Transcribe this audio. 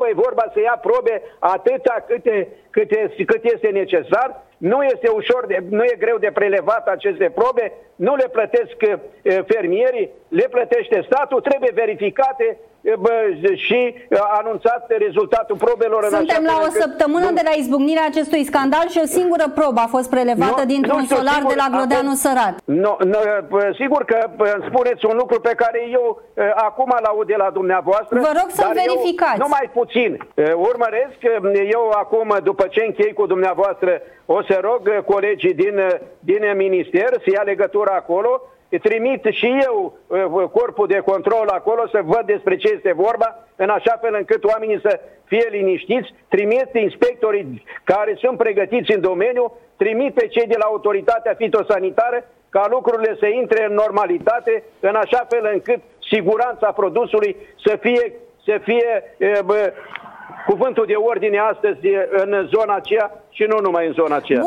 e vorba să ia probe atâta cât este necesar. Nu este nu e greu de prelevat aceste probe, nu le plătesc fermierii, le plătește statul, trebuie verificate și anunțat rezultatul probelor. Suntem la o săptămână de la izbucnirea acestui scandal și o singură probă a fost prelevată dintr-un solar de la Glodeanu Sărat. Sigur că spuneți un lucru pe care eu acum l-aud de la dumneavoastră. Vă rog să verificați. Numai puțin. Urmăresc, eu acum, după ce închei cu dumneavoastră, o să rog colegii din minister să ia legătura acolo, trimit și eu corpul de control acolo să văd despre ce este vorba, în așa fel încât oamenii să fie liniștiți, trimit inspectorii care sunt pregătiți în domeniu, trimit pe cei de la autoritatea fitosanitară ca lucrurile să intre în normalitate, în așa fel încât siguranța produsului să fie cuvântul de ordine astăzi în zona aceea și nu numai în zona aceea.